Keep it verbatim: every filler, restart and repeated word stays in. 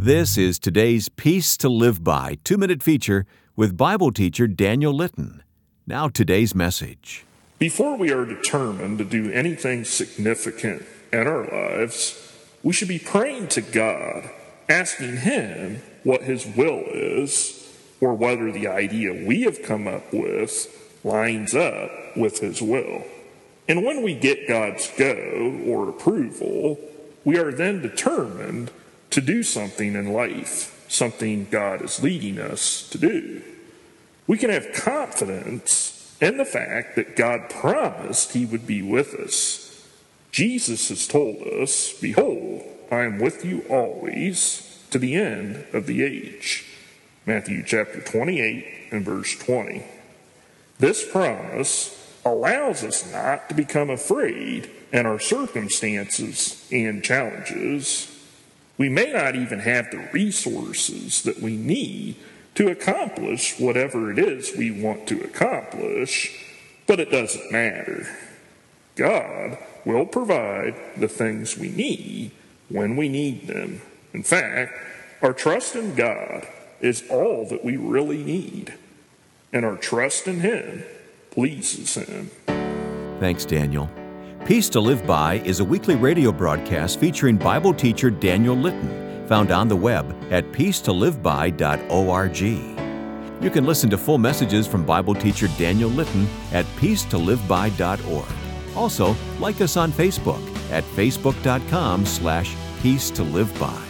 This is today's Peace to Live By two-minute feature with Bible teacher Daniel Litton. Now today's message. Before we are determined to do anything significant in our lives, we should be praying to God, asking Him what His will is, or whether the idea we have come up with lines up with His will. And when we get God's go or approval, we are then determined to do something in life, something God is leading us to do. We can have confidence in the fact that God promised He would be with us. Jesus has told us, "Behold, I am with you always to the end of the age." Matthew chapter twenty-eight and verse twenty. This promise allows us not to become afraid in our circumstances and challenges. We may not even have the resources that we need to accomplish whatever it is we want to accomplish, but it doesn't matter. God will provide the things we need when we need them. In fact, our trust in God is all that we really need, and our trust in Him pleases Him. Thanks, Daniel. Peace to Live By is a weekly radio broadcast featuring Bible teacher Daniel Litton, found on the web at peace to live by dot org. You can listen to full messages from Bible teacher Daniel Litton at peace to live by dot org. Also, like us on Facebook at facebook dot com slash peace to live by.